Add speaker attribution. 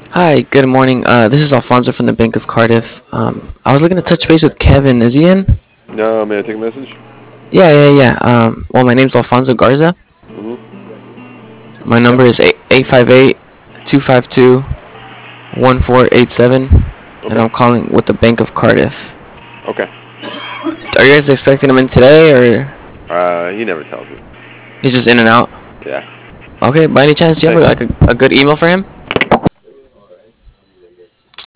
Speaker 1: Hi, good morning. This is Alfonso from the Bank of Cardiff. I was looking to touch base with Kevin. Is he in?
Speaker 2: No, may I take a message?
Speaker 1: Yeah. Well, my name's Alfonso Garza.
Speaker 2: Mm-hmm.
Speaker 1: My
Speaker 2: Yep.
Speaker 1: number is 858-252-1487, and
Speaker 2: Okay.
Speaker 1: I'm calling with the Bank of Cardiff.
Speaker 2: Okay.
Speaker 1: Are you guys expecting him in today, or
Speaker 2: He never tells me.
Speaker 1: he's just in and out?
Speaker 2: Yeah.
Speaker 1: Okay, by any chance, do you have
Speaker 2: Thank you.
Speaker 1: a good email for him?